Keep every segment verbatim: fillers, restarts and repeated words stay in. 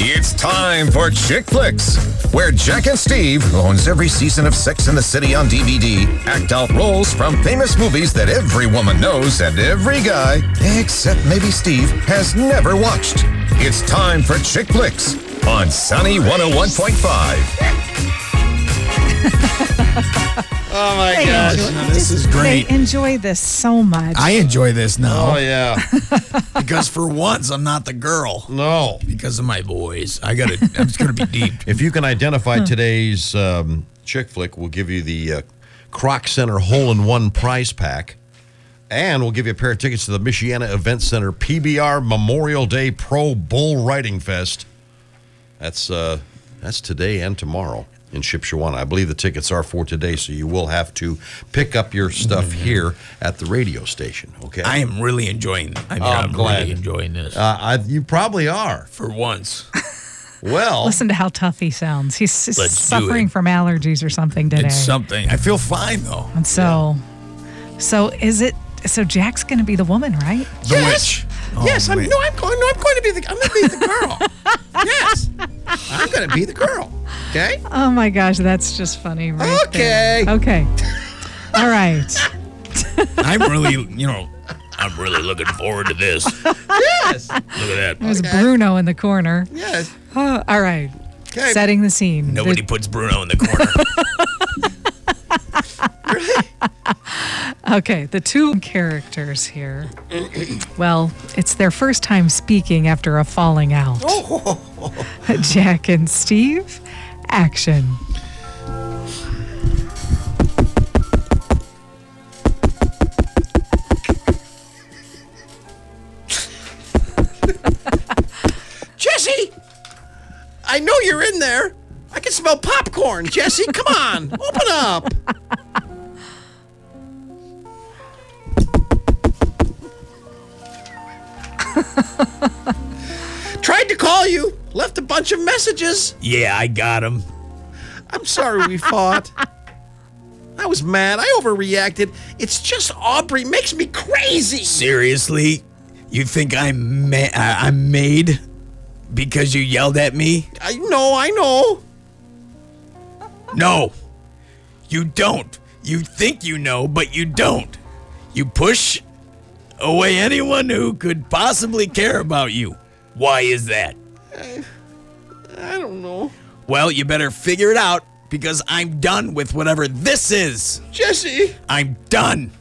It's time for Chick Flicks, where Jack and Steve, who owns every season of Sex and the City on D V D, act out roles from famous movies that every woman knows and every guy, except maybe Steve, has never watched. It's time for Chick Flicks on Sunny one oh one point five. Oh, my They gosh. enjoy- No, this just- is great. They enjoy this so much. I enjoy this now. Oh, yeah. Because for once, I'm not the girl. No. Because of my voice. I gotta, I'm just going to be deep. If you can identify today's um, chick flick, we'll give you the uh, Croc Center Hole-in-One prize pack. And we'll give you a pair of tickets to the Michiana Event Center P B R Memorial Day Pro Bull Riding Fest. That's uh, that's today and tomorrow in Shipshewana. I believe the tickets are for today, so you will have to pick up your stuff mm-hmm. here at the radio station, okay? I am really enjoying I mean, Oh, I'm I'm glad. really enjoying this. Uh, I, you probably are. For once. Well. Listen to how tough he sounds. He's s- Let's do suffering it. from allergies or something today. It's something. I feel fine, though. And so, so is it? So Jack's going to be the woman, right? The Yes. witch. Oh, yes, I'm, man. no, I'm going. No, I'm going to be the. I'm going to be the girl. Yes, I'm going to be the girl. Okay. Oh my gosh, that's just funny, right? Okay. there. Okay. All right. I'm really, you know, I'm really looking forward to this. Look Yes. at that. There's Okay. Bruno in the corner. Yes. Oh, all right. Okay. Setting the scene. Nobody The- puts Bruno in the corner. Okay, the two characters here. Well, it's their first time speaking after a falling out. Jack and Steve, action. Jesse, I know you're in there. I can smell popcorn. Jesse, come on, open up. Tried to call you, left a bunch of messages. Yeah, I got him. I'm sorry we fought. I was mad. I overreacted. It's just Aubrey makes me crazy. Seriously? You think I'm ma- uh, I'm made because you yelled at me? I know, I know. No. You don't. You think you know, but you don't. You push away anyone who could possibly care about you. Why is that? I don't know. Well, you better figure it out because I'm done with whatever this is. Jesse. I'm done.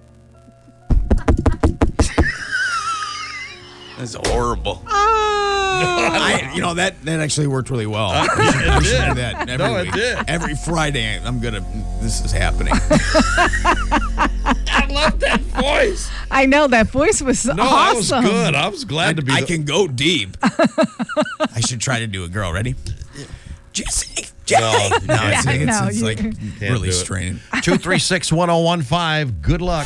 That's horrible. I, you know, that, that actually worked really well. I should, I should do that every No, it week. did. Every Friday, I'm going to, this is happening. I love that voice. I know that voice was No, awesome. that was good. I was glad I, to be. I the- can go deep. I should try to do a girl. Ready? Jesse. Jesse. No, No, it's, it's, No, it's you- like You can't really do it. straining. two three six, one oh one five. Good luck.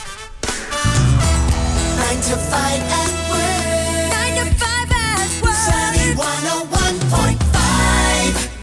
Nine to five at work. Nine to five at work. Sunny one oh one point